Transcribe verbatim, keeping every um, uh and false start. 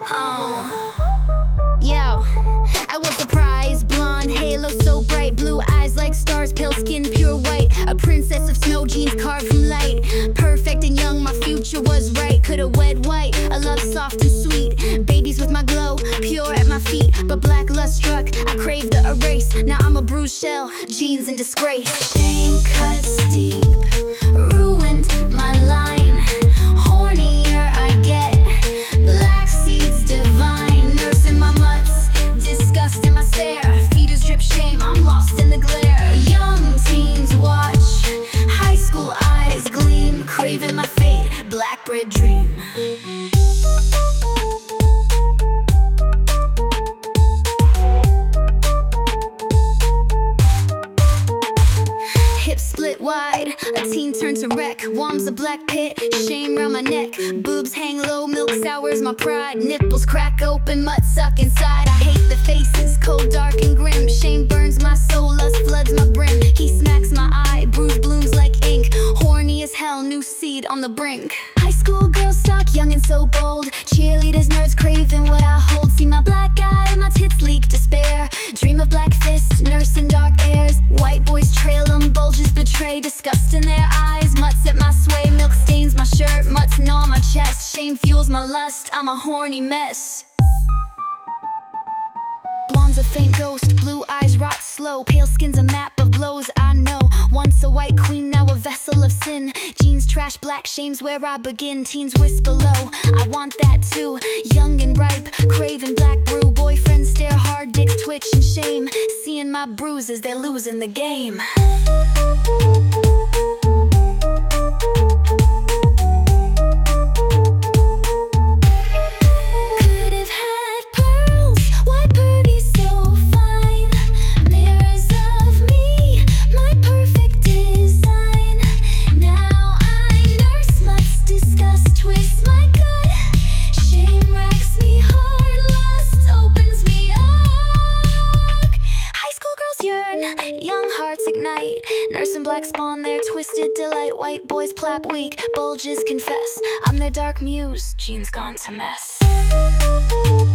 Oh, yo, I was surprised, blonde halo so bright, blue eyes like stars, pale skin pure white, a princess of snow, jeans carved from light, perfect and young, my future was right. Could've wed white, a love soft and sweet, babies with my glow, pure at my feet, but black lust struck, I craved the erase. Now I'm a bruised shell, jeans in disgrace. Shame cuts deep, ruined my line, hornier I get, black seeds divine, nursing my mutts, disgust in my stare, feeders drip shame, I'm lost in the glare. Young teens watch, high school eyes gleam, craving my fate, black bread dream. Hips split wide, a teen turned to wreck, warms a black pit, shame round my neck, boobs hang low, milk sours my pride, nipples crack open, mud suck inside. I hate the faces, cold, dark and grim, shame burns my soul, lust floods my brim. He smacks my eye, bruise blooms like ink, horny as hell, new seed on the brink. High school girls stock, young and so bold, cheerleaders, nerds craving what I hold. See my black eye, my tits leak despair, dream of black fists, nursing dark airs. White boys trail them, bulges betray, disgust in their eyes, mutts at my sway, milk stains my shirt, mutts gnaw my chest, shame fuels my lust, I'm a horny mess. Blonde's a faint ghost, blue eyes rot slow, pale skin's a map of blows I know. Once a white queen, now a vessel of sin, jeans trash, black shame's where I begin. Teens whisper low, I want that too, young and ripe, craving black brew. Boyfriends stare hard, dicks twitch in shame, seeing my bruises, they're losing the game. Young hearts ignite, nursing black spawn their twisted delight. White boys plap weak, bulges confess, I'm their dark muse, jeans gone to mess.